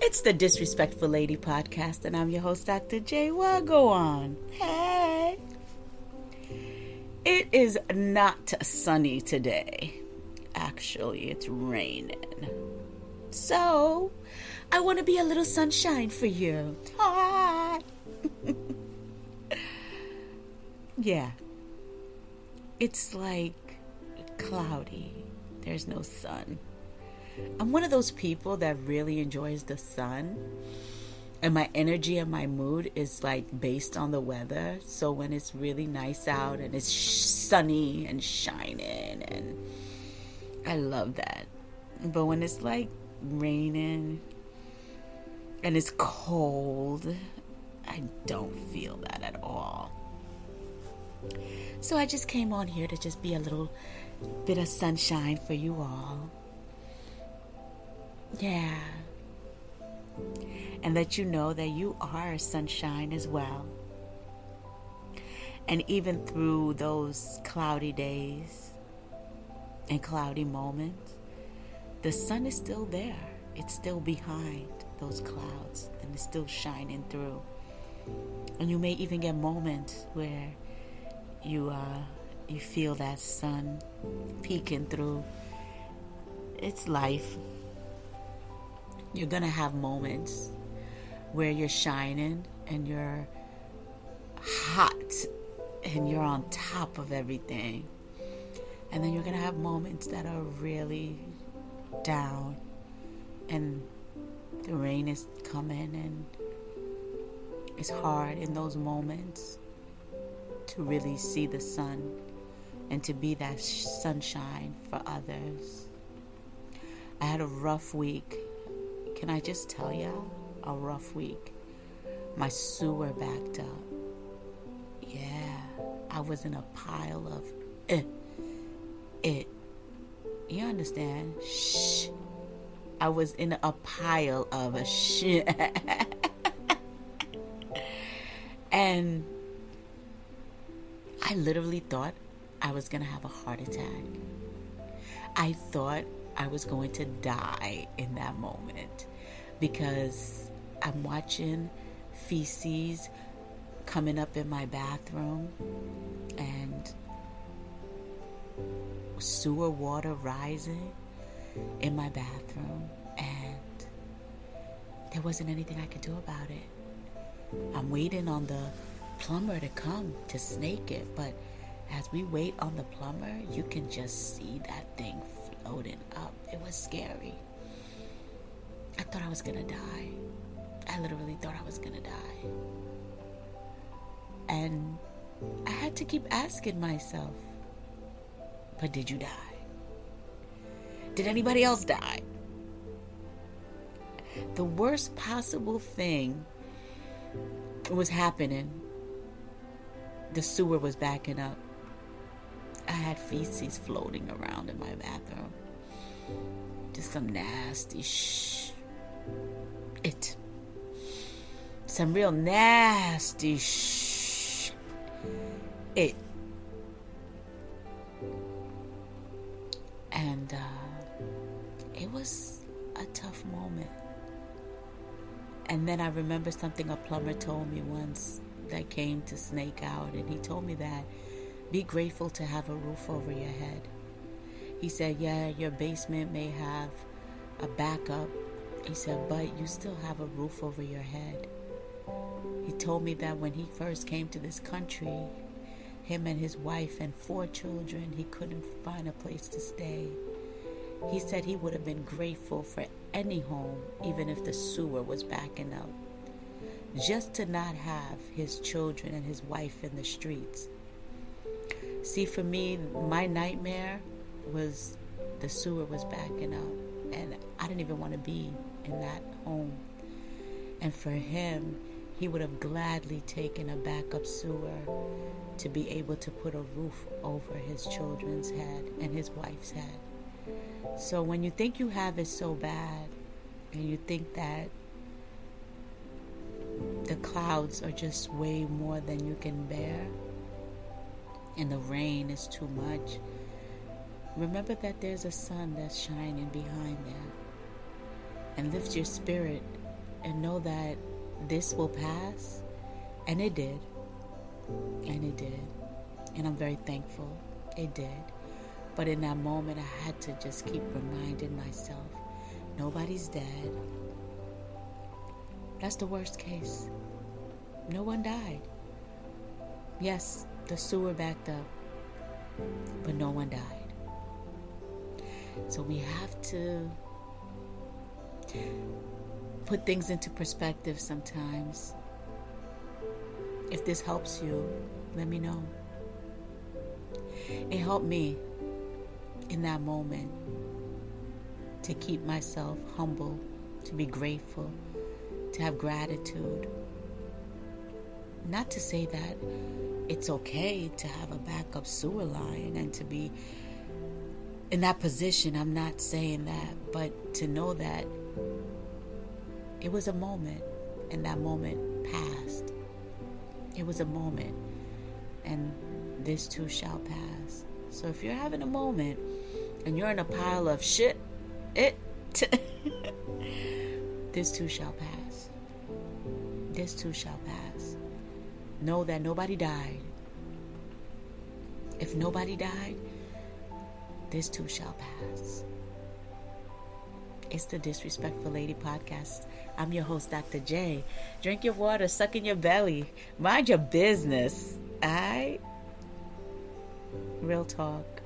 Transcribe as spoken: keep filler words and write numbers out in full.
It's the Disrespectful Lady podcast, and I'm your host, Doctor J. Wagwan. Hey! It is not sunny today. Actually, it's raining. So, I want to be a little sunshine for you. Hi! Yeah. It's like cloudy. There's no sun. I'm one of those people that really enjoys the sun, and my energy and my mood is like based on the weather. So when it's really nice out and it's sh- sunny and shining, and I love that. But when it's like raining and it's cold, I don't feel that at all. So I just came on here to just be a little bit of sunshine for you all. Yeah. And let you know that you are sunshine as well. And even through those cloudy days and cloudy moments, the sun is still there. It's still behind those clouds, and it's still shining through. And you may even get moments where you uh you feel that sun peeking through. It's life. You're going to have moments where you're shining and you're hot and you're on top of everything. And then you're going to have moments that are really down and the rain is coming, and it's hard in those moments to really see the sun and to be that sunshine for others. I had a rough week. Can I just tell y'all? A rough week. My sewer backed up. Yeah. I was in a pile of it. It. You understand? Shh. I was in a pile of a shit. And I literally thought I was going to have a heart attack. I thought I was going to die in that moment, because I'm watching feces coming up in my bathroom and sewer water rising in my bathroom, and there wasn't anything I could do about it. I'm waiting on the plumber to come to snake it, but as we wait on the plumber, you can just see that thing floating up. It was scary. I thought I was gonna die. I literally thought I was gonna die. And I had to keep asking myself, but did you die? Did anybody else die? The worst possible thing was happening. The sewer was backing up. I had feces floating around in my bathroom. Just some nasty shh. It. Some real nasty shh. It. And uh, it was a tough moment. And then I remember something a plumber told me once that came to snake out, and he told me that be grateful to have a roof over your head. He said, yeah, your basement may have a backup. He said, but you still have a roof over your head. He told me that when he first came to this country, him and his wife and four children, he couldn't find a place to stay. He said he would have been grateful for any home, even if the sewer was backing up, just to not have his children and his wife in the streets. See, for me, my nightmare was the sewer was backing up, and I didn't even want to be in that home. And for him, he would have gladly taken a backup sewer to be able to put a roof over his children's head and his wife's head. So when you think you have it so bad, and you think that the clouds are just way more than you can bear, and the rain is too much, remember that there's a sun that's shining behind that, and lift your spirit and know that this will pass. And it did. And it did. And I'm very thankful it did. But in that moment, I had to just keep reminding myself, nobody's dead. That's the worst case. No one died. Yes, the sewer backed up, but no one died. So we have to put things into perspective sometimes. If this helps you, let me know. It helped me in that moment to keep myself humble, to be grateful, to have gratitude. Not to say that it's okay to have a backup sewer line and to be in that position. I'm not saying that, but to know that it was a moment and that moment passed. It was a moment and this too shall pass. So if you're having a moment and you're in a pile of shit, it this too shall pass. This too shall pass. Know that nobody died. If nobody died, this too shall pass. It's the Disrespectful Lady Podcast. I'm your host, Doctor J. Drink your water, suck in your belly. Mind your business. Alright? Real talk.